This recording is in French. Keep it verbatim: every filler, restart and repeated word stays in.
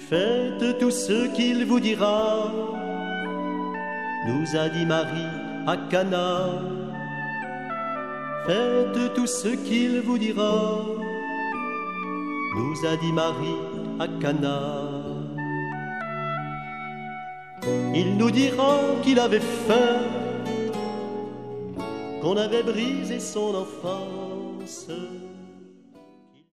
Faites tout ce qu'il vous dira, nous a dit Marie à Cana. Faites tout ce qu'il vous dira, nous a dit Marie à Cana. Il nous dira qu'il avait faim, qu'on avait brisé son enfance.